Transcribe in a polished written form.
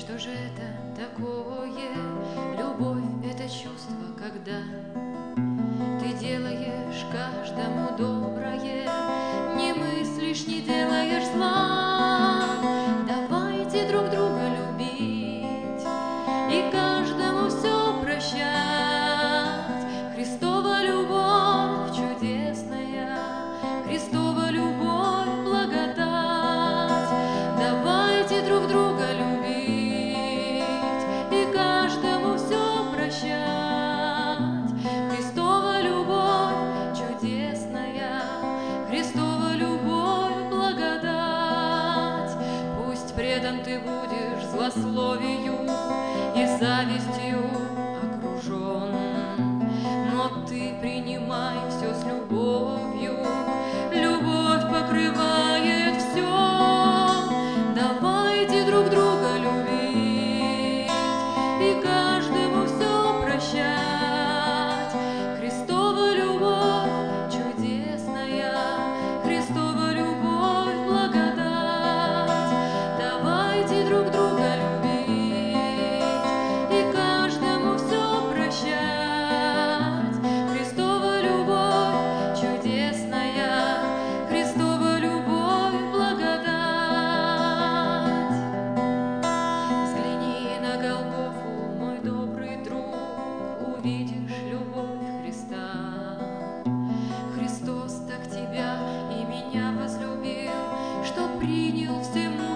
Что же это такое? Любовь — это чувство, когда ты делаешь каждому доброе, не мыслишь, не делаешь зла. Давайте друг друга любить и каждому все прощать. Христова любовь чудесная, Христова любовь благодать. Давайте друг друга любить и каждому все прощать. Христова любовь чудесная, Христова любовь благодать. Пусть предан ты будешь злословию и завистью окружен, но ты принимай все с любовью. Любовь покрывает все. Давайте друг друга любить и каждому все прощать. Христова любовь чудесная, Христова любовь благодать. Давайте друг друга любить и каждому все прощать. Христова любовь чудесная, Христова любовь благодать. Взгляни на Голгофу, мой добрый друг, увидишь любовь Христа. Христос так тебя и меня возлюбил, что принял всему